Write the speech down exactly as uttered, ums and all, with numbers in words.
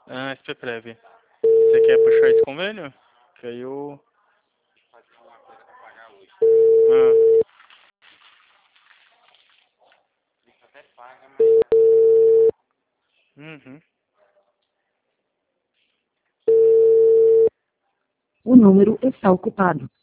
Ah, S P Prev. Você quer puxar esse convênio? Que aí eu... Ah, uhum. O número está ocupado.